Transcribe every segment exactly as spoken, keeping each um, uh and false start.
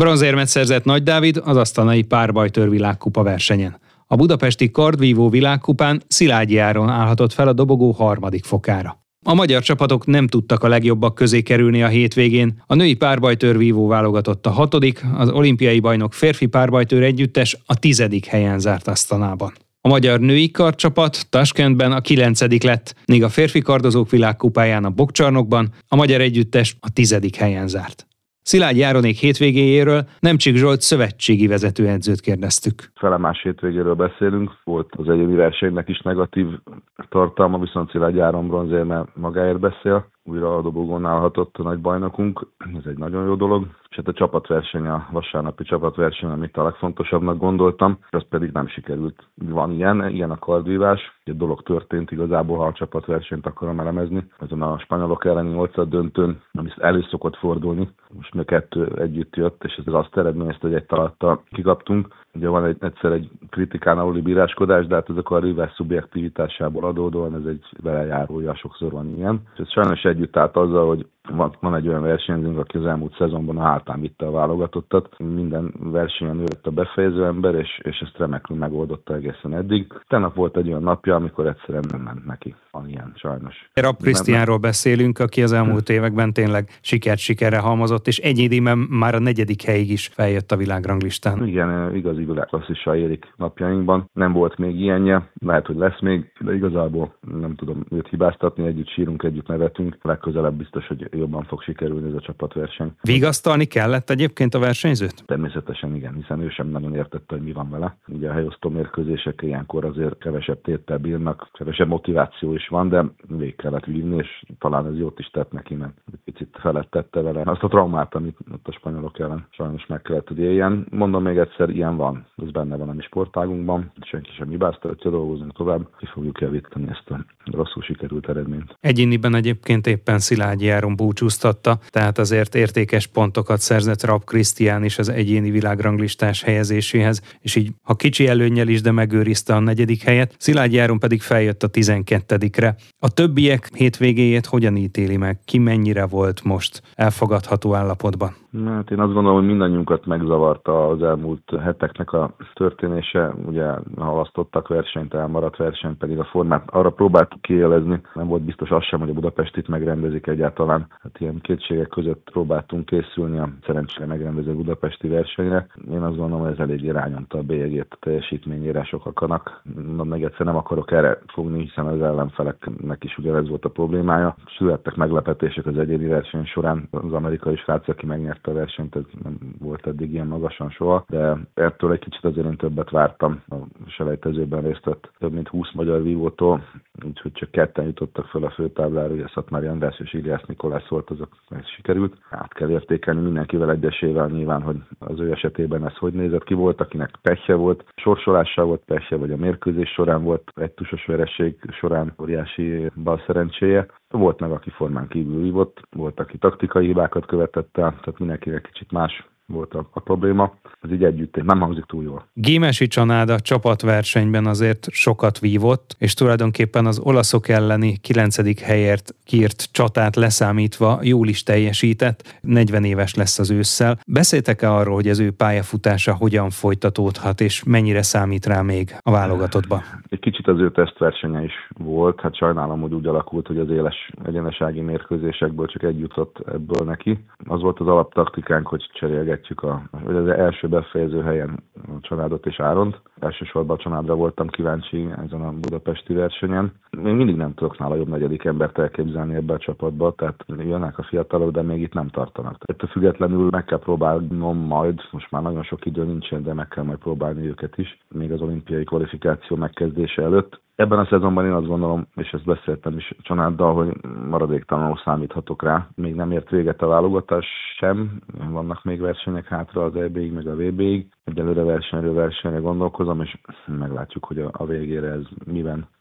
Bronzérmet szerzett Nagy Dávid az asztanai párbajtőr világkupa versenyen. A budapesti kardvívó világkupán Szilágyi Áron állhatott fel a dobogó harmadik fokára. A magyar csapatok nem tudtak a legjobbak közé kerülni a hétvégén. A női párbajtőr-vívó válogatott a hatodik, az olimpiai bajnok férfi párbajtőr együttes a tizedik helyen zárt Asztanában. A magyar női kardcsapat Taskentben a kilencedik lett, míg a férfi kardozók világkupáján a Bokcsarnokban a magyar együttes a tizedik helyen zárt. Szilágyi Áronék hétvégéjéről Nemcsik Zsolt szövetségi vezetőedzőt kérdeztük. Felemás hétvégéről beszélünk, volt az egyéni versenynek is negatív tartalma, viszont Szilágyi Áron bronzérme magáért beszél. Újra a dobogón állhatott a nagy bajnokunk, ez egy nagyon jó dolog. És hát a csapatverseny, a vasárnapi csapatverseny, amit a legfontosabbnak gondoltam, az pedig nem sikerült. Van ilyen, ilyen a kardvívás. Egy dolog történt igazából, ha a csapatversenyt akarom elemezni. Ezen a spanyolok elleni nyolcad döntőn, ami elő szokott fordulni, most még kettő együtt jött, és ez azt eredményezte, hogy egy talattal kikaptunk. Ugye van egy, egyszer egy kritikán aluli bíráskodás, de hát ez a kardvívás szubjektivitásából adódóan ez egy velejárója, sokszor van ilyen. És ez sajnos együtt állt azzal, hogy van, van egy olyan versenyzőnk, aki az elmúlt szezonban a hátán vitte a válogatottat. Minden versenyen ő lett a befejező ember, és, és ezt remekül megoldotta egészen eddig. Tegnap volt egy olyan napja, amikor egyszerűen nem ment neki. Van ilyen, sajnos. Rapp Krisztiánról beszélünk, aki az elmúlt években tényleg sikert sikerre halmozott, és egyéniben már a negyedik helyig is feljött a világranglistán. Igen, igazi világklasszissal érik napjainkban. Nem volt még ilyenje, lehet, hogy lesz még, de igazából nem tudom őt hibáztatni, együtt sírunk, együtt nevetünk. Legközelebb biztos, hogy jobban fog sikerülni ez a csapatverseny. Vigasztalni kellett egyébként a versenyzőt? Természetesen igen, hiszen ő sem nagyon értette, hogy mi van vele. Ugye a helyosztó mérkőzések ilyenkor azért kevesebb téttel bírnak, kevesebb motiváció is van, de végig kellett vívni, és talán ez jót is tett neki, mert egy picit felettette vele azt a traumát, amit ott a spanyolok ellen sajnos meg kellett, hogy éljen. Mondom még egyszer, ilyen van. Ez benne van a mi sportágunkban. Senki sem hibázta, hogyha dolgozunk tovább, ki fogjuk javítani ezt a rosszul sikerült eredményt. Egyéniben egyébként éppen Szilágyi Áron búcsúztatta, tehát azért értékes pontokat szerzett Rapp Krisztián is az egyéni világranglistás helyezéséhez, és így ha kicsi előnnyel is, de megőrizte a negyedik helyet, Szilágyi Áron pedig feljött a tizenkettedikre. A többiek hétvégéjét hogyan ítéli meg? Ki mennyire volt most elfogadható állapotban? Hát én azt gondolom, hogy mindannyiunkat megzavarta az elmúlt heteknek a történése. Ugye halasztottak versenyt, elmaradt verseny, pedig a formát arra próbáltuk kiélezni. Nem volt biztos az sem, hogy a Budapestit megrendezik egyáltalán. Hát ilyen kétségek között próbáltunk készülni a szerencsére megrendező budapesti versenyre. Én azt gondolom, hogy ez elég irányomta a bélyegét a teljesítményére sokanak. Na, meg egyszer nem akarok erre fogni, hiszen az ellenfeleknek is ugyanez volt a problémája. Születtek meglepetések az egyéni verseny során. Az amerikai srác, aki megnyerte a versenyt, ez nem volt eddig ilyen magasan soha, de ettől egy kicsit azért én többet vártam. A selejtezőben részt vett több mint húsz magyar vívótól, úgyhogy csak ketten jutottak fel a főtáblára, ugye Szatmári András és Iliász Nikolász volt, azok ez sikerült. Át kell értékelni mindenkivel egyesével nyilván, hogy az ő esetében ez hogy nézett ki, volt, akinek pehje volt, sorsolással volt pehje, vagy a mérkőzés során volt egy tusos vereség során óriási bal szerencséje. Volt meg, aki formán kívül vívott, volt, aki taktikai hibákat követett el, tehát mindenkinek kicsit más volt a, a probléma. Ez így együtt nem hangzik túl jól. Gémesi Csanád a csapatversenyben azért sokat vívott, és tulajdonképpen az olaszok elleni kilencedik helyért kiírt csatát leszámítva jól is teljesített, negyven éves lesz az ősszel. Beszéltek-e arról, hogy az ő pályafutása hogyan folytatódhat, és mennyire számít rá még a válogatottba? Egy kicsit az ő tesztversenye is volt, hát sajnálom, hogy úgy alakult, hogy az éles egyenesági mérkőzésekből csak egy jutott ebből neki. Az volt az alaptaktikánk, hogy cserélgetjük a, hogy az első befejező helyen a Csanádot és Áront. Elsősorban a Csanádra voltam kíváncsi ezen a budapesti versenyen. Még mindig nem tudok nála jobb negyedik embert elképzelni ebbe a csapatba, tehát jönnek a fiatalok, de még itt nem tartanak. Ettől függetlenül meg kell próbálnom majd, most már nagyon sok idő nincsen, de meg kell majd próbálni őket is, még az olimpiai kvalifikáció megkezdése előtt. Ebben a szezonban én azt gondolom, és ezt beszéltem is Csanáddal, hogy maradéktalanul számíthatok rá. Még nem ért véget a válogatás sem, vannak még versenyek hátra az é bé-ig, meg a vé bé-ig. Egyelőre versenyről versenyre gondolkozom, és meglátjuk, hogy a, a végére ez miben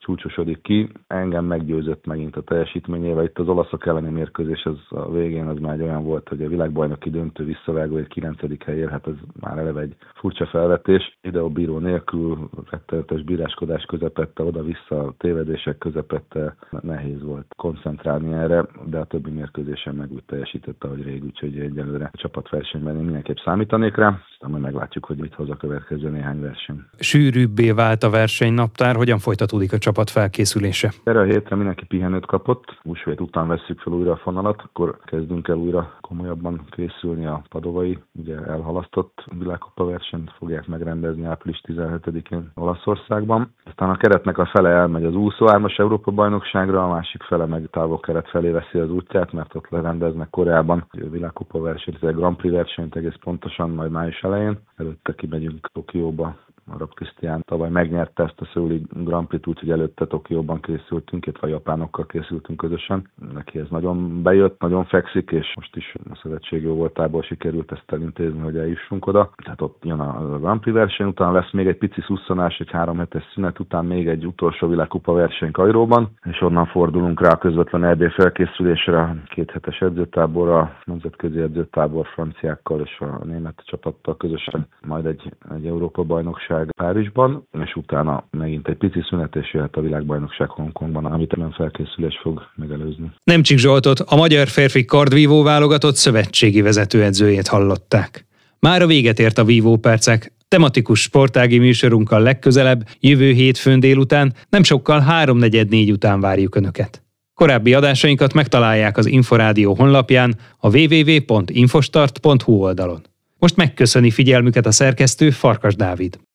csúcsosodik ki. Engem meggyőzött megint a teljesítményével. Itt az olaszok elleni mérkőzés az a végén az már egy olyan volt, hogy a világbajnoki döntő visszavágó egy kilencedik helyér, hát ez már eleve egy furcsa felvetés. Videóbíró nélkül, rettenetes bíráskodás közepette, oda-vissza tévedések közepette nehéz volt koncentrálni erre, de a többi mérkőzésen meg úgy teljesítette, ahogy rég, úgyhogy egyelőre a csapatversenyben én mindenképp számítanék rá, aztán majd meglátjuk, hogy mit hoz a következő néhány verseny. Sűrűbbé vált a versenynaptár, hogyan folytatódik a csapat felkészülése? Erre a hétre mindenki pihenőt kapott, húsvét után vesszük fel újra a fonalat, akkor kezdünk el újra komolyabban készülni a padovai, ugye elhalasztott világkupa versenyt fogják megrendezni április tizenhetedikén Olaszországban. Aztán a keretnek a fele elmegy az úszóármas Európa-bajnokságra, a másik fele meg távol-kelet felé veszi az útját, mert ott lerendeznek Koreában a világkupa versenyt, a Grand Prix versenyt egész pontosan, majd május elején. Előtte kimegyünk Tokióba. Arab Krisztián tavaly megnyerte ezt a Szöuli Grand Prix-t, úgyhogy előtte Tokióban készültünk, illetve a japánokkal készültünk közösen. Neki ez nagyon bejött, nagyon fekszik, és most is a szövetség jó voltából sikerült ezt elintézni, hogy eljussunk oda. Tehát ott jön a Grand Prix verseny, utána lesz még egy pici szusszanás, egy három hetes szünet, után még egy utolsó világkupa verseny Kairóban, és onnan fordulunk rá a közvetlen é bé felkészülésre, két hetes edzőtáborra, nemzetközi edzőtábor franciákkal és a német csapattal közösen, majd egy, egy Európa-bajnokság Párizsban, és utána megint egy pici szünet, és jöhet a világbajnokság Hongkongban, amit ebben felkészülés fog megelőzni. Nemcsik Zsoltot, a magyar férfi kardvívó válogatott szövetségi vezetőedzőjét hallották. Már a véget ért a Vívó Percek. Tematikus sportági műsorunkkal legközelebb, jövő hétfőn délután, nem sokkal háromnegyed négy után várjuk Önöket. Korábbi adásainkat megtalálják az Inforádió honlapján, a double-u double-u double-u pont infostart pont hu oldalon. Most megköszöni figyelmüket a szerkesztő, Farkas Dávid.